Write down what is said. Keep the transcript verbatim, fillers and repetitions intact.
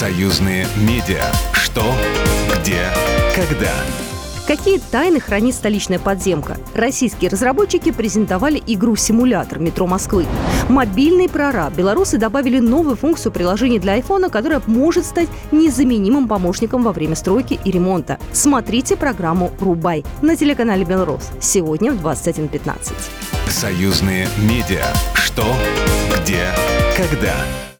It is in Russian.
Союзные медиа. Что, где, когда. Какие тайны хранит столичная подземка? Российские разработчики презентовали игру-симулятор метро Москвы. Мобильный прораб. Белорусы добавили новую функцию приложения для айфона, которая может стать незаменимым помощником во время стройки и ремонта. Смотрите программу «Рубай» на телеканале «Белрос» сегодня в двадцать один пятнадцать. Союзные медиа. Что, где, когда.